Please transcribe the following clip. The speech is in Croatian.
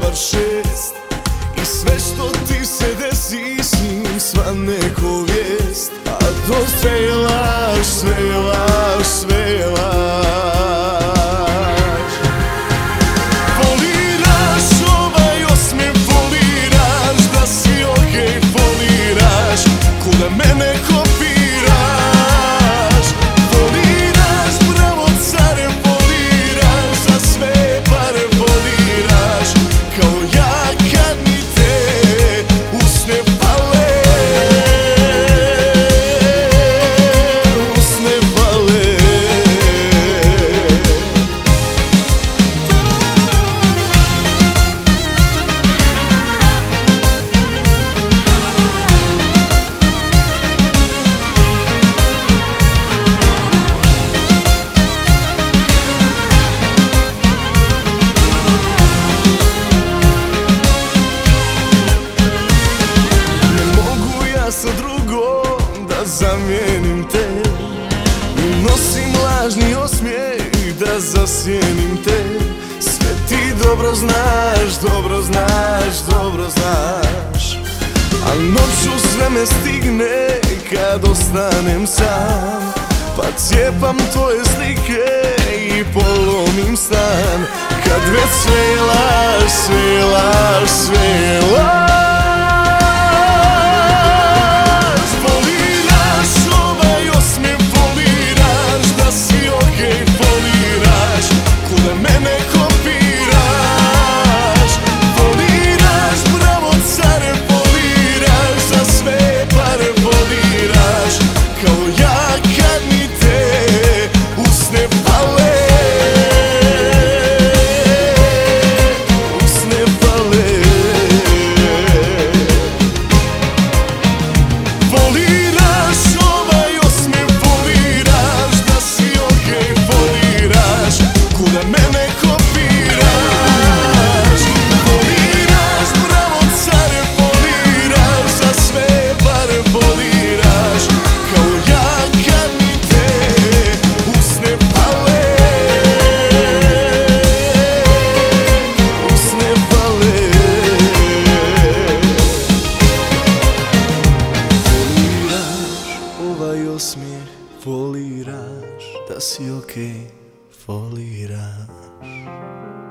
par 6 i sve što ti se desi s njim svane ko vijest. A to sve je laž, sve je laž, sve je laž. Foliraš ovaj osmijeh, foliraš da si okej, foliraš ko da mene kopiraš. Foliraš bravo care, foliraš za sve pare, foliraš kao ja kad mi te usne pale. Usne pale. Sa drugom da zamijenim te i nosim lažni osmijeh da zasjenim te. Sve ti dobro znaš, dobro znaš, dobro znaš. A noću sve me stigne kad ostanem sam, pa cijepam tvoje slike i polomim stan. Kad već sve je laž, sve je laž, sve je laž. Foliraš da si okej, foliraš.